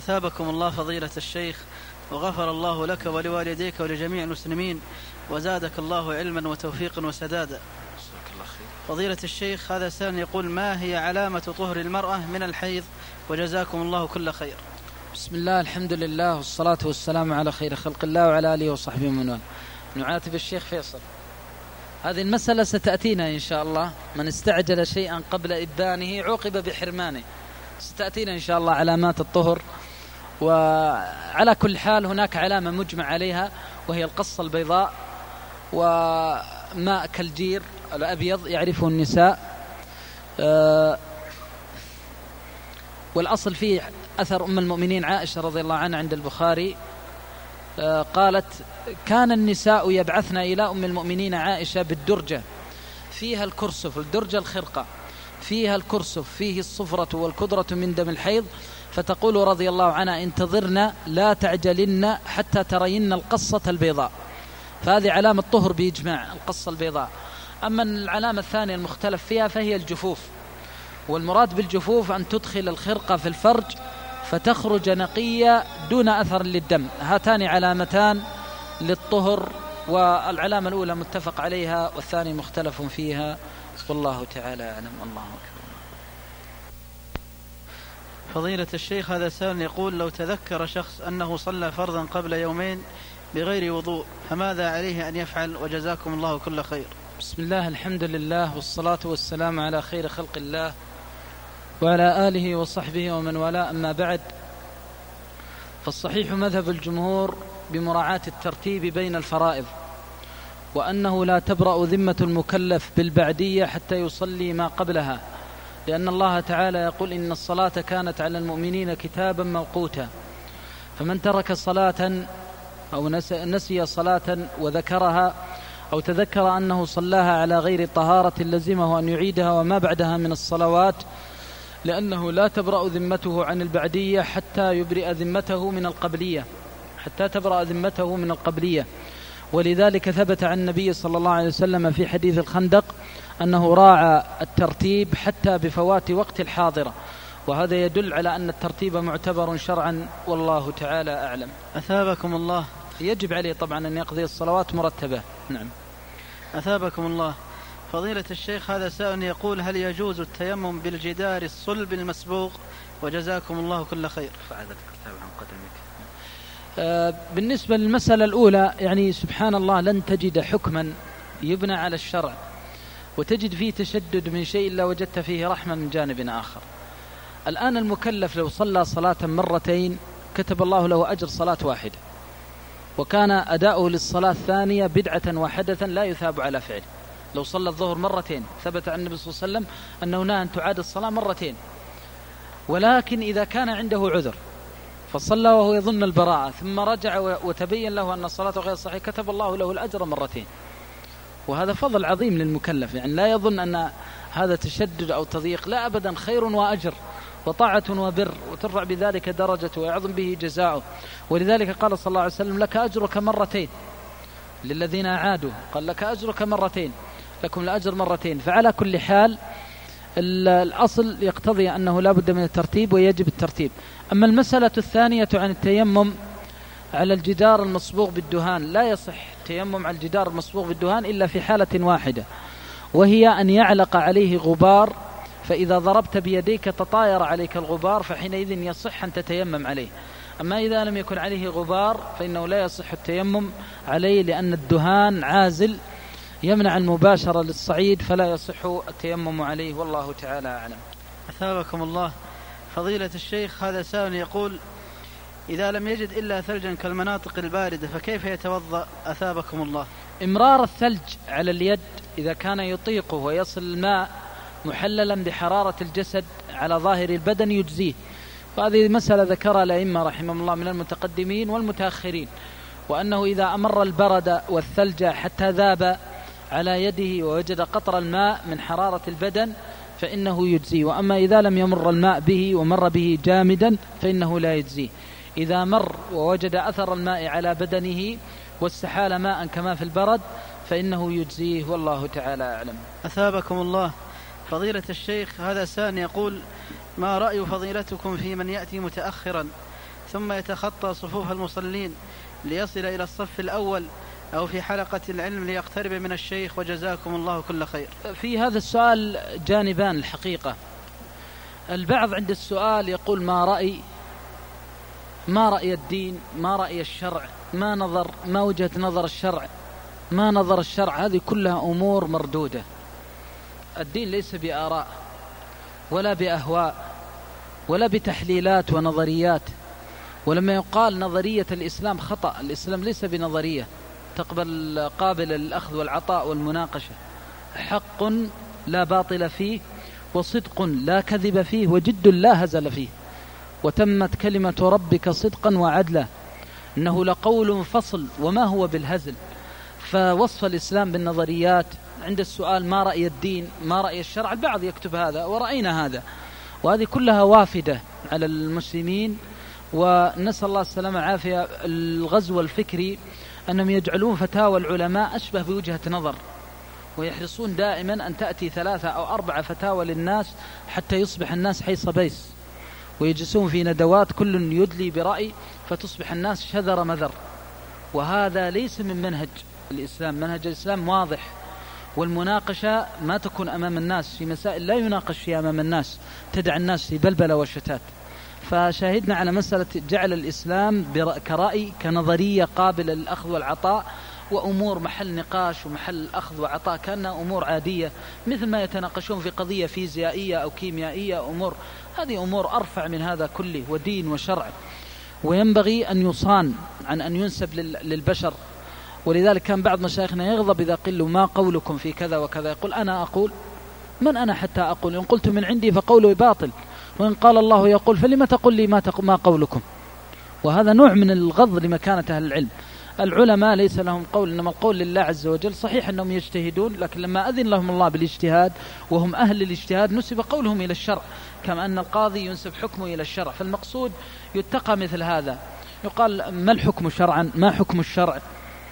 أثابكم الله فضيلة الشيخ، وغفر الله لك ولوالديك ولجميع المسلمين، وزادك الله علما وتوفيقا وسدادا. فضيلة الشيخ، هذا سائل يقول: ما هي علامة طهر المرأة من الحيض؟ وجزاكم الله كل خير. بسم الله، الحمد لله، والصلاة والسلام على خير خلق الله وعلى آله وصحبه ومن والاه. نعاتب الشيخ فيصل، هذه المسألة ستأتينا إن شاء الله. من استعجل شيئا قبل إبانه عوقب بحرمانه. ستأتينا إن شاء الله علامات الطهر. وعلى كل حال هناك علامة مجمع عليها، وهي القصة البيضاء وماء كالجير الأبيض يعرفه النساء. والأصل فيه أثر أم المؤمنين عائشة رضي الله عنها عند البخاري، قالت: كان النساء يبعثن إلى أم المؤمنين عائشة بالدرجة فيها الكرسف، الدرجة الخرقة فيها الكرسف فيه الصفرة والكدرة من دم الحيض، فتقول رضي الله عنها: انتظرنا لا تعجلن حتى ترين القصة البيضاء. فهذه علامة طهر بإجماع، القصة البيضاء. أما العلامة الثانية المختلف فيها فهي الجفوف، والمراد بالجفوف أن تدخل الخرقة في الفرج فتخرج نقية دون أثر للدم. هاتان علامتان للطهر، والعلامة الأولى متفق عليها والثانية مختلف فيها، والله تعالى أعلم. الله أكبر. فضيلة الشيخ، هذا سائل يقول: لو تذكر شخص أنه صلى فرضا قبل يومين بغير وضوء فماذا عليه أن يفعل؟ وجزاكم الله كل خير. بسم الله، الحمد لله، والصلاة والسلام على خير خلق الله وعلى آله وصحبه ومن والاه، أما بعد. فالصحيح مذهب الجمهور بمراعاة الترتيب بين الفرائض، وأنه لا تبرأ ذمة المكلف بالبعدية حتى يصلي ما قبلها، لأن الله تعالى يقول: إن الصلاة كانت على المؤمنين كتابا موقوتا. فمن ترك صلاة أو نسي صلاة وذكرها، أو تذكر أنه صلاها على غير طهارة، لزمه أن يعيدها وما بعدها من الصلوات، لأنه لا تبرأ ذمته عن البعدية حتى يبرئ ذمته من القبلية، حتى تبرأ ذمته من القبلية. ولذلك ثبت عن النبي صلى الله عليه وسلم في حديث الخندق أنه راعى الترتيب حتى بفوات وقت الحاضرة، وهذا يدل على أن الترتيب معتبر شرعا، والله تعالى أعلم. أثابكم الله. يجب عليه طبعا أن يقضي الصلوات مرتبة. نعم. أثابكم الله. فضيلة الشيخ، هذا سائل يقول: هل يجوز التيمم بالجدار الصلب المسبوغ؟ وجزاكم الله كل خير. بالنسبة للمسألة الأولى، يعني سبحان الله، لن تجد حكما يبنى على الشرع وتجد فيه تشدد من شيء إلا وجدت فيه رحمة من جانب آخر. الآن المكلف لو صلى صلاة مرتين كتب الله له أجر صلاة واحدة، وكان أداؤه للصلاة الثانية بدعة وحدثا لا يثاب على فعله. لو صلى الظهر مرتين ثبت عن النبي صلى الله عليه وسلم أنه نهى أن تعاد الصلاة مرتين. ولكن إذا كان عنده عذر فصلى وهو يظن البراءة، ثم رجع وتبين له أن صلاته غير صحيحة، كتب الله له الأجر مرتين. وهذا فضل عظيم للمكلف، يعني لا يظن أن هذا تشدد أو تضييق، لا أبدا، خير وأجر وطاعة وبر، وترفع بذلك درجته ويعظم به جزاؤه. ولذلك قال صلى الله عليه وسلم: لك أجرك مرتين. للذين أعادوا قال: لك أجرك مرتين، لكم الأجر مرتين. فعلى كل حال الأصل يقتضي أنه لا بد من الترتيب ويجب الترتيب. أما المسألة الثانية عن التيمم على الجدار المصبوغ بالدهان، لا يصح التيمم على الجدار المصبوغ بالدهان إلا في حالة واحدة، وهي أن يعلق عليه غبار، فإذا ضربت بيديك تطاير عليك الغبار، فحينئذ يصح أن تتيمم عليه. أما إذا لم يكن عليه غبار فإنه لا يصح التيمم عليه، لأن الدهان عازل يمنع المباشرة للصعيد، فلا يصح التيمم عليه، والله تعالى أعلم. أثابكم الله. فضيلة الشيخ، هذا سائل يقول: إذا لم يجد إلا ثلجا كالمناطق الباردة فكيف يتوضأ؟ أثابكم الله. إمرار الثلج على اليد إذا كان يطيقه ويصل الماء محللا بحرارة الجسد على ظاهر البدن يجزيه، وهذه مسألة ذكرها الأئمة رحمهم الله من المتقدمين والمتأخرين، وأنه إذا أمر البرد والثلج حتى ذاب على يده ووجد قطر الماء من حرارة البدن فإنه يجزيه. وأما إذا لم يمر الماء به ومر به جامدا فإنه لا يجزيه. إذا مر ووجد أثر الماء على بدنه واستحال ماء كما في البرد فإنه يجزيه، والله تعالى أعلم. أثابكم الله. فضيلة الشيخ، هذا سائل يقول: ما رأي فضيلتكم في من يأتي متأخرا ثم يتخطى صفوف المصلين ليصل إلى الصف الأول أو في حلقة العلم ليقترب من الشيخ؟ وجزاكم الله كل خير. في هذا السؤال جانبان الحقيقة. البعض عند السؤال يقول ما رأي الدين، ما رأي الشرع، ما وجهة نظر الشرع، ما نظر الشرع. هذه كلها أمور مردودة. الدين ليس بآراء ولا بأهواء ولا بتحليلات ونظريات. ولما يقال نظرية الإسلام خطأ. الإسلام ليس بنظرية قابل للأخذ والعطاء والمناقشة. حق لا باطل فيه، وصدق لا كذب فيه، وجد لا هزل فيه، وتمت كلمة ربك صدقا وعدلا، إنه لقول فصل وما هو بالهزل. فوصف الإسلام بالنظريات عند السؤال ما رأي الدين، ما رأي الشرع، البعض يكتب هذا ورأينا هذا، وهذه كلها وافدة على المسلمين. ونسأل الله السلامة والعافية. الغزو الفكري أنهم يجعلون فتاوى العلماء أشبه بوجهة نظر، ويحرصون دائما أن تأتي 3 أو 4 فتاوى للناس حتى يصبح الناس حيص بيس، ويجلسون في ندوات كل يدلي برأي فتصبح الناس شذر مذر. وهذا ليس من منهج الإسلام. منهج الإسلام واضح، والمناقشة ما تكون أمام الناس في مسائل لا يناقش فيها أمام الناس، تدع الناس في بلبلة وشتات. فشاهدنا على مسألة جعل الإسلام كرأي كنظرية قابلة للأخذ والعطاء، وأمور محل نقاش ومحل أخذ وعطاء كأنها أمور عادية، مثل ما يتناقشون في قضية فيزيائية أو كيميائية. هذه أمور أرفع من هذا كله، ودين وشرع، وينبغي أن يصان عن أن ينسب للبشر. ولذلك كان بعض مشايخنا يغضب إذا قل له ما قولكم في كذا وكذا، يقول أنا أقول، من أنا حتى أقول؟ إن قلت من عندي فقوله باطل، وإن قال الله يقول فلما تقول لي ما قولكم؟ وهذا نوع من الغض لمكانة أهل العلم. العلماء ليس لهم قول، إنما القول لله عز وجل. صحيح أنهم يجتهدون، لكن لما أذن لهم الله بالاجتهاد وهم أهل الاجتهاد نسب قولهم إلى الشرع، كما أن القاضي ينسب حكمه إلى الشرع. فالمقصود يتقى مثل هذا. يقال ما الحكم شرعا، ما حكم الشرع،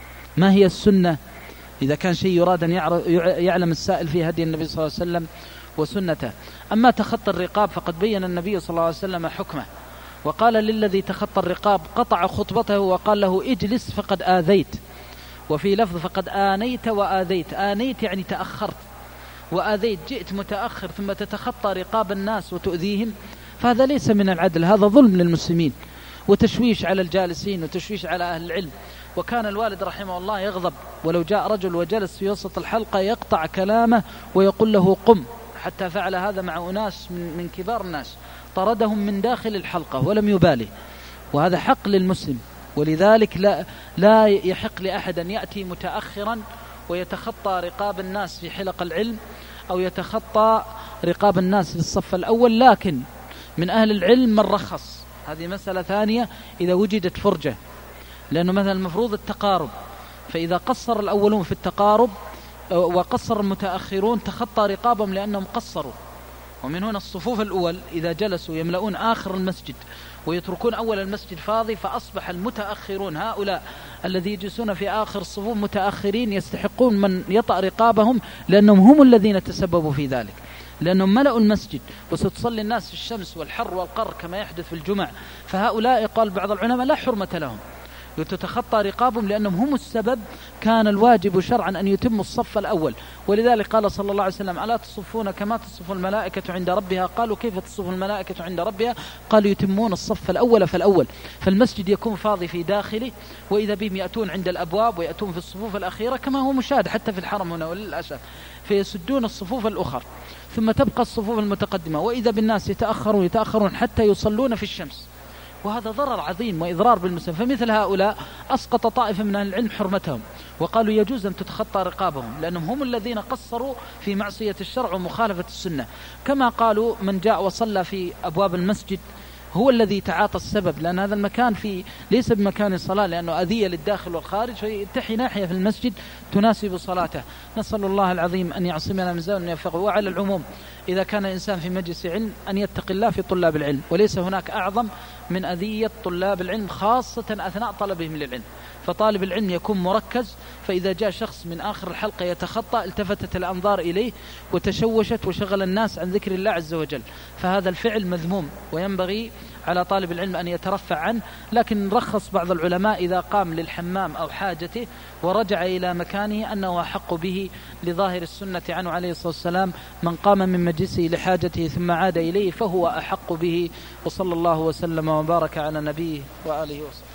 ما هي السنة، إذا كان شيء يراد أن يعلم السائل في هدي النبي صلى الله عليه وسلم وسنته. أما تخطى الرقاب فقد بين النبي صلى الله عليه وسلم حكمه، وقال للذي تخطى الرقاب قطع خطبته وقال له اجلس فقد آذيت. وفي لفظ فقد آنيت وآذيت. آنيت يعني تأخرت، وآذيت جئت متأخر ثم تتخطى رقاب الناس وتؤذيهم. فهذا ليس من العدل، هذا ظلم للمسلمين وتشويش على الجالسين وتشويش على أهل العلم. وكان الوالد رحمه الله يغضب ولو جاء رجل وجلس في وسط الحلقة يقطع كلامه ويقول له قم، حتى فعل هذا مع أناس من كبار الناس، طردهم من داخل الحلقة ولم يبالي. وهذا حق للمسلم، ولذلك لا يحق لأحد أن يأتي متأخرا ويتخطى رقاب الناس في حلق العلم أو يتخطى رقاب الناس في الصف الأول. لكن من أهل العلم من رخص، هذه مسألة ثانية إذا وجدت فرجة، لأنه مثلا المفروض التقارب، فإذا قصر الأولون في التقارب وقصر المتأخرون تخطى رقابهم لأنهم قصروا. ومن هنا الصفوف الأول إذا جلسوا يملؤون آخر المسجد ويتركون أول المسجد فاضي، فأصبح المتأخرون هؤلاء الذي يجلسون في آخر الصفوف متأخرين يستحقون من يطأ رقابهم، لأنهم هم الذين تسببوا في ذلك، لأنهم ملأوا المسجد وستصلي الناس في الشمس والحر والقر كما يحدث في الجمع. فهؤلاء قال بعض العلماء لا حرمة لهم، وتتخطى رقابهم لأنهم هم السبب. كان الواجب شرعا أن يتموا الصف الأول. ولذلك قال صلى الله عليه وسلم ألا تصفون كما تصف الملائكة عند ربها؟ قالوا كيف تصف الملائكة عند ربها؟ قالوا يتمون الصف الأول فالأول. فالمسجد يكون فاضي في داخله، وإذا بهم يأتون عند الأبواب ويأتون في الصفوف الأخيرة كما هو مشاهد حتى في الحرم هنا وللأسف، فيسدون الصفوف الأخرى، ثم تبقى الصفوف المتقدمة، وإذا بالناس يتأخرون حتى يصلون في الشمس. وهذا ضرر عظيم وإضرار بالمسلم. فمثل هؤلاء أسقط طائفة من العلم حرمتهم، وقالوا يجوز أن تتخطى رقابهم لأنهم هم الذين قصروا في معصية الشرع ومخالفة السنة. كما قالوا من جاء وصلى في أبواب المسجد هو الذي تعاطى السبب، لأن هذا المكان ليس بمكان الصلاة، لأنه أذية للداخل والخارج، فيتحي ناحية في المسجد تناسب صلاته. نسأل الله العظيم أن يعصمنا من زال يفقه. وعلى العموم إذا كان إنسان في مجلس علم أن يتقي الله في طلاب العلم، وليس هناك أعظم من أذية طلاب العلم خاصة أثناء طلبهم للعلم. فطالب العلم يكون مركز، فإذا جاء شخص من آخر الحلقة يتخطى التفتت الأنظار إليه وتشوشت وشغل الناس عن ذكر الله عز وجل، فهذا الفعل مذموم، وينبغي على طالب العلم أن يترفع عنه، لكن رخص بعض العلماء إذا قام للحمام أو حاجته ورجع إلى مكانه أنه أحق به لظاهر السنة عنه عليه الصلاة والسلام: من قام من مجلسه لحاجته ثم عاد إليه فهو أحق به. وصلى الله وسلم وبارك على نبيه وآله وصحبه.